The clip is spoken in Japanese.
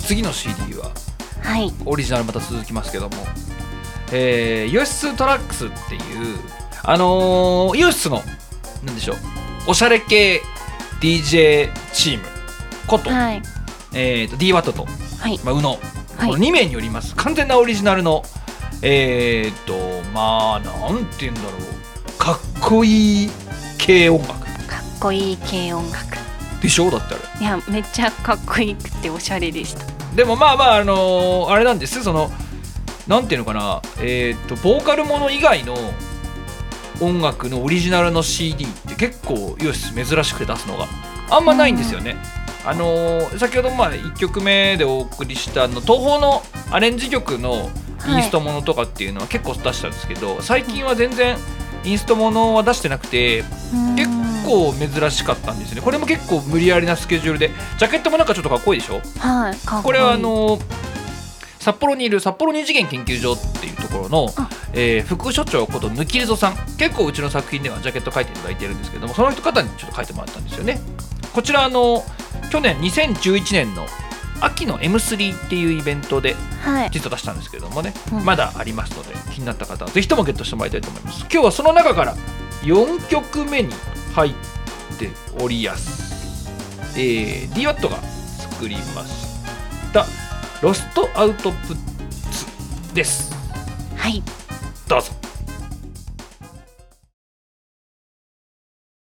次の CD ははい、 オリジナルまた続きますけども、ユーストラックスっていうユースのなんでしょう、おしゃれ系 DJ チームこと、 はい、 DWAT と、 はい、 宇野、この2名によります完全なオリジナルのまあなんて言うんだろう、かっこいい系音楽、 かっこいい系音楽でしょ。だってあれ、 いやめっちゃかっこいいくておしゃれでした。 でもまあまああれなんです、そのなんていうのかな、ボーカルもの以外の音楽のオリジナルの CD って結構ユース珍しくて出すのがあんまないんですよね。先ほど1曲目でお送りした東宝のアレンジ曲のインストものとかっていうのは結構出したんですけど、最近は全然インストものは出してなくて結構珍しかったんですよね。これも結構無理やりなスケジュールで、ジャケットもなんかちょっとかっこいいでしょ。 はい、かっこいい。 これは札幌にいる札幌二次元研究所っていうところの、副所長ことぬきりぞさん、結構うちの作品ではジャケット書いていただいてるんですけども、その方にちょっと書いてもらったんですよね。こちら去年2011年の秋の M3 っていうイベントで実は出したんですけどもね、まだありますので気になった方はぜひともゲットしてもらいたいと思います。今日はその中から4曲目に入っておりやす、DWAT が作りましたロストアウトプッツです。 はい、 どうぞ。